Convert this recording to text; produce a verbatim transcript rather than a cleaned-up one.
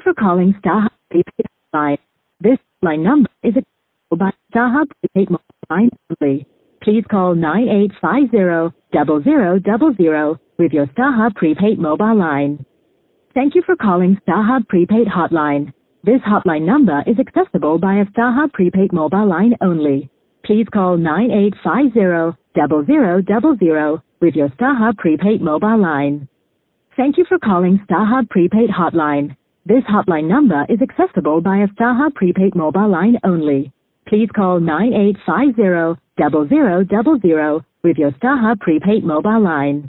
for calling StarHub Prepaid Line. This line number is available by StarHub Prepaid Mobile Line only. Please call nine eight five zero, zero zero zero zero with your StarHub Prepaid Mobile Line. Thank you for calling StarHub Prepaid Hotline. This hotline number is accessible by a StarHub Prepaid Mobile Line only. Please call nine eight five zero, zero zero zero zero with your StarHub Prepaid Mobile Line. Thank you for calling StarHub Prepaid Hotline. This hotline number is accessible by a StarHub Prepaid Mobile Line only. Please call nine eight five zero, zero zero zero zero with your StarHub Prepaid Mobile Line.